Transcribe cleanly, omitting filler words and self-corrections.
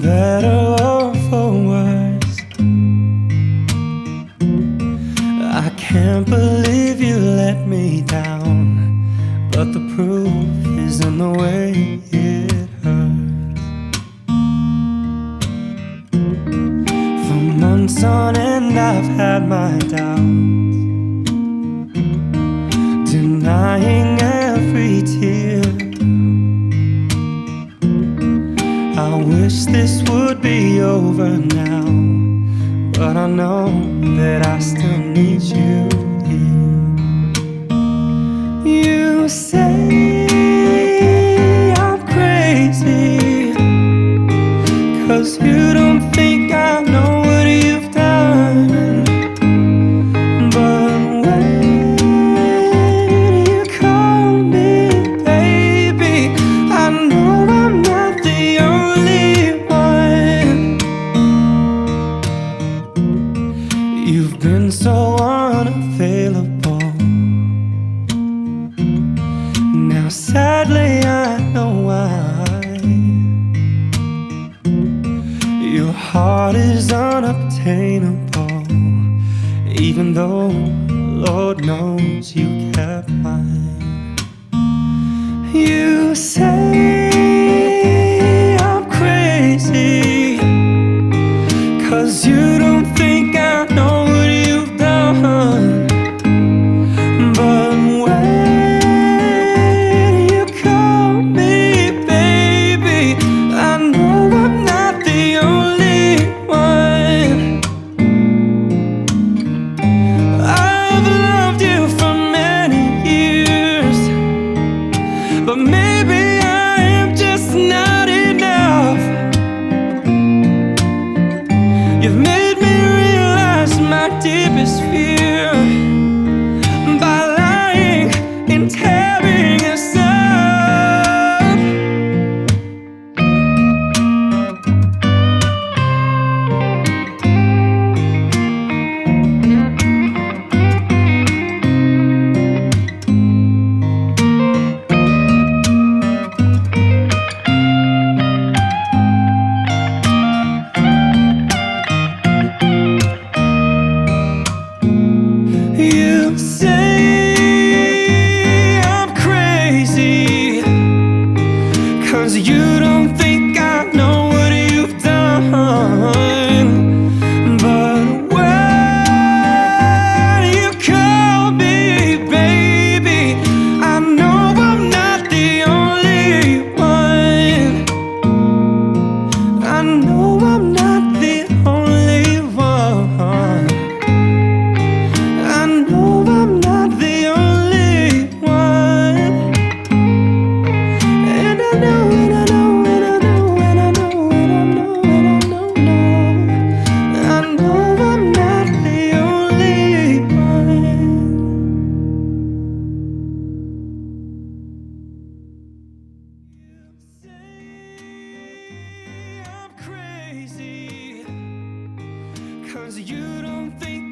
better or for worse. I can't believe you let me down, but the proof is in the way it hurts. For months on end I've had my doubts, denying every tear. I wish this would be over now, but I know that I still need you here. You say I'm crazy, 'cause you don't think I know what you've done. But when you call me baby, I know I'm not the only one. You've been so unavailable. Now sadly I know why. Your heart is unobtainable, even though Lord knows you kept mine. You say I'm crazy, 'cause you don't think I know what you've done. But when you call me baby, I know I'm not the only one. I've loved you for many years, but maybe I am just not enough. You've made me realize my deepest fear by lying and tearing us up. You say I'm crazy, 'cause you don't think I know what you've done. But when you call me baby, I know I'm not the only one. I know I'm not the only one. I know I'm not the only one. And I know, and I know, and I know, and I know, and I know, and I know, I know I'm not the only one. You say I'm crazy, 'cause you don't think